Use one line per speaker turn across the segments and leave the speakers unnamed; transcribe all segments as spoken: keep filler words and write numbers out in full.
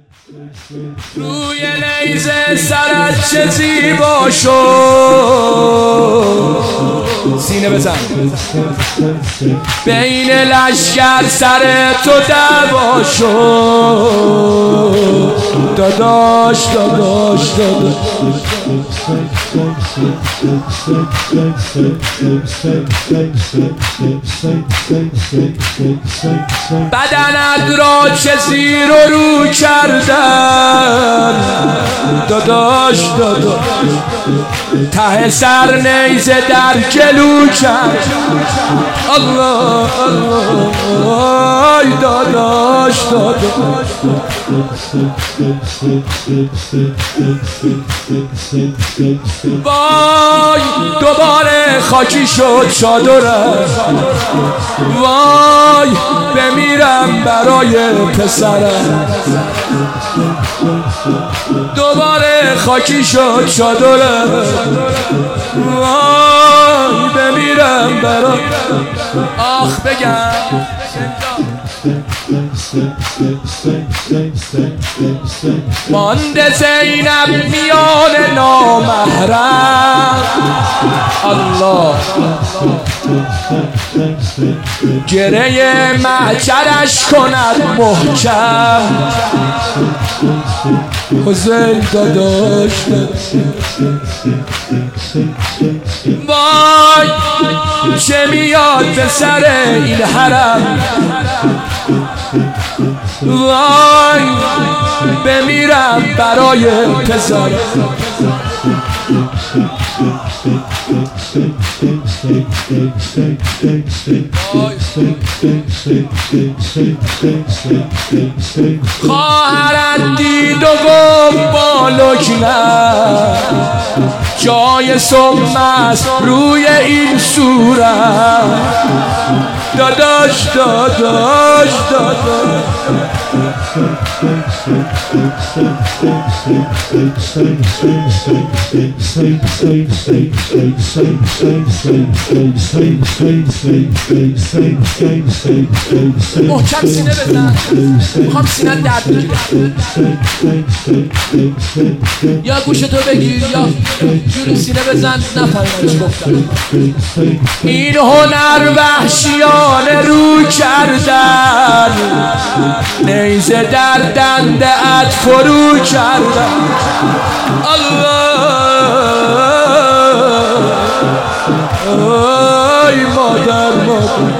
روی نیزه سرت چه زیبا شد، سینه بزن بین لشکر سر تو دعوا شد، داداش داداش داداش بدنت را چه زیر و رو کردن، داداش داداش ته سر نیزه در گلو کرد، الله الله داداش داداش وای دوباره خاکی شد چادرم، وای بمیرم برای پسرم، دوباره خاکی شد چادرم، وای بمیرم برای آخ بگم مانده زینب میان نامحرم، الله گره محجرش کند محکم، حسین داداش وای چه میاد به سر این حرم، وای بمیرم برای پسر، خواهرت دید و گفت با لکنت جای سم است روی این صورت، داداش داداش داداش محکم سینه بزن، میخوام سینه درد بگیره، یا گوشتو بگیر یا جوری سینه بزن نفهمیدم چی گفتم. این هنر وحشیانه رو کردن، نیزه در دنده ات فرو کردن، الله ای مادر مادر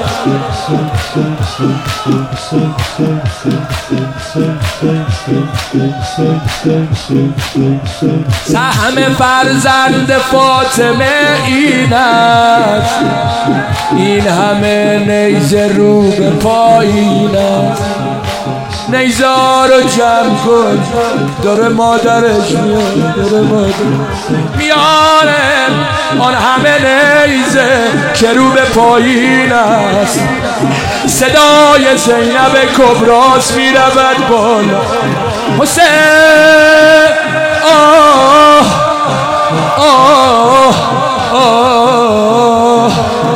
سهم فرزند فاطمه این است، این همه نیزه رو به پایین است، نیزا رو جمع کن داره مادرش میاد، داره مادر میاره آن همه نیزه که رو به پایین است، صدای زینب کبراست میرود بالا، حسین آه آه آه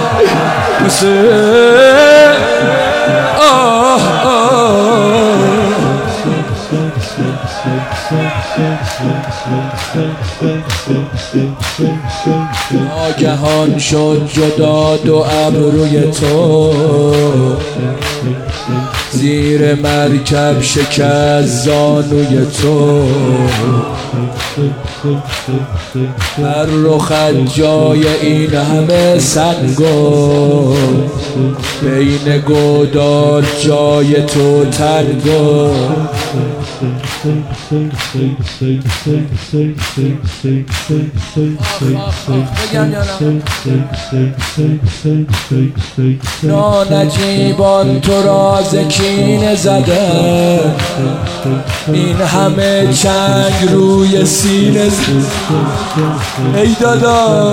حسین آه آه ناگهان شد جدا دو ابروی تو، زیر مرکب شکست زانوی تو، بر رخت جای این همه سنگو، بین گودال جای تو تنگو، نانجیبان تو راز کینه زده، این همه چنگ روی سینه زده، ای دادا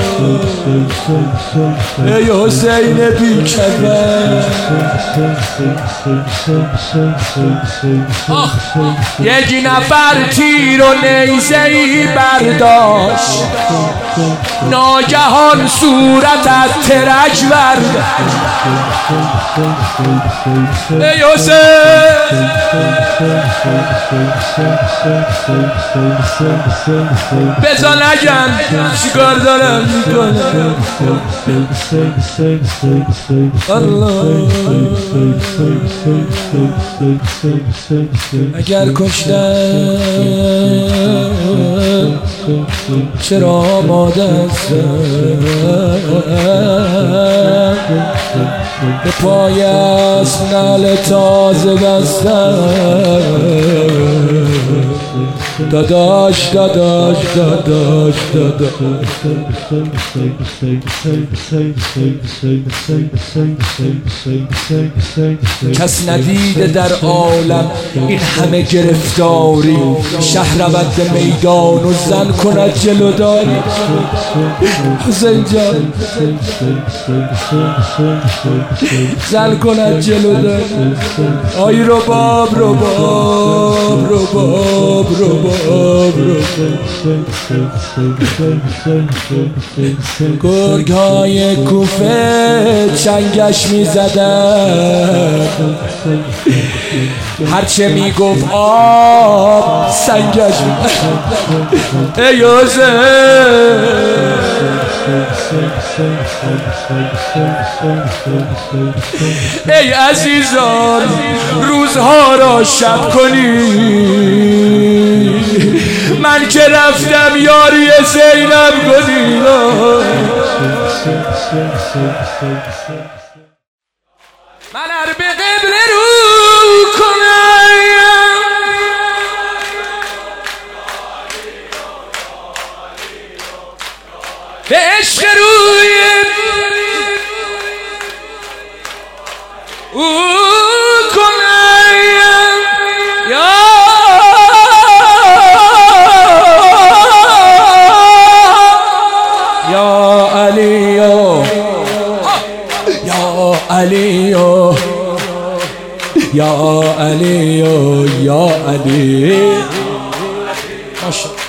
ای حسین بیکفه، یک نفر تیر و نیزه ای برداشت، ناگهان صورت از ترک برداشت، ای حسین بزا نگن چیکار دارم میکنم اگر کشتم چرا آماده هستم به پای است نعل تازه بستم داداش داداش داداش داداش کس ندیده در عالم این همه گرفتاری شهر رود میدان و زن کند جلوداری حسین جان زن کند جلوداری آی رباب رباب رباب رباب گرگ های کوفه چنگش می زدن هرچه می گفت آب سنگش می ای ای عزیزان روزها را شب کنی من که رفتم یاری زینب کنی من ار به قبله رو کنم به عشق روی او کنم یا یا علیو یا علیو یا علیو یا علی